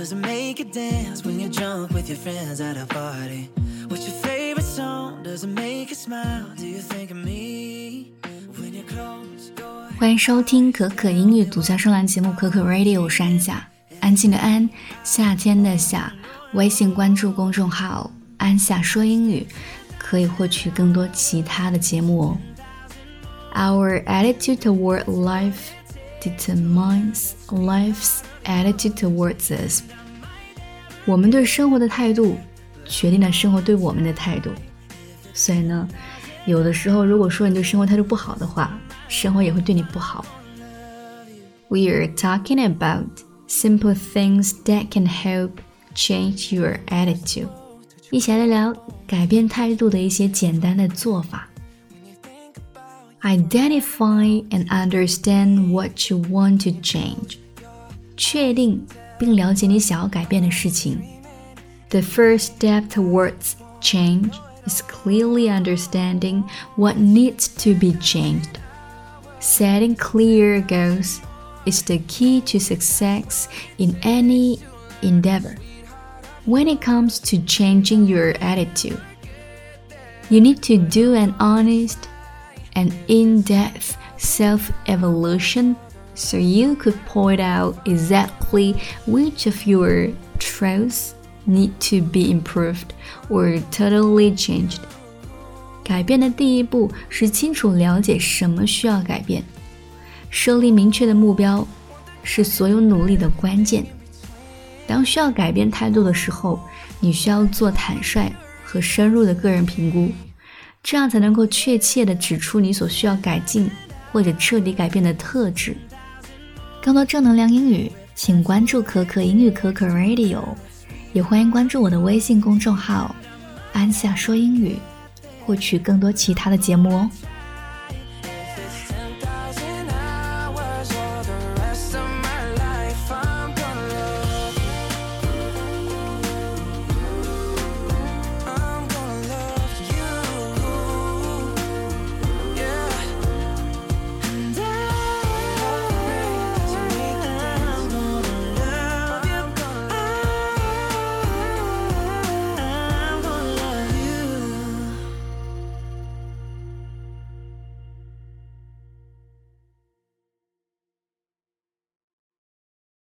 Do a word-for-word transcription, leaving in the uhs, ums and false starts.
Does it make you dance when you're drunk with your friends at a party? What's your favorite song? Does it make you smile? Do you think of me when you close your eyes? 欢迎收听可可英语独家声栏节目可可 Radio， 我是安夏，安静的安，夏天的夏。微信关注公众号安夏说英语，可以获取更多其他的节目哦。Our attitude toward life determines life's attitude towards us. 我们对生活的态度决定了生活对我们的态度。所以呢，有的时候如果说你对生活态度不好的话，生活也会对你不好。We are talking about simple things that can help change your attitude. 一起来聊改变态度的一些简单的做法。Identify and understand what you want to change. 确定并了解你想要改变的事情。The first step towards change is clearly understanding what needs to be changed. Setting clear goals is the key to success in any endeavor. When it comes to changing your attitude, you need to do an honest and in-depth self-evaluation so you could point out exactly which of your traits need to be improved or totally changed. 改变的第一步是清楚了解什么需要改变，设立明确的目标是所有努力的关键。当需要改变态度的时候，你需要做坦率和深入的个人评估，这样才能够确切地指出你所需要改进或者彻底改变的特质。更多正能量英语，请关注可可英语可可 Radio， 也欢迎关注我的微信公众号安夏说英语，获取更多其他的节目哦。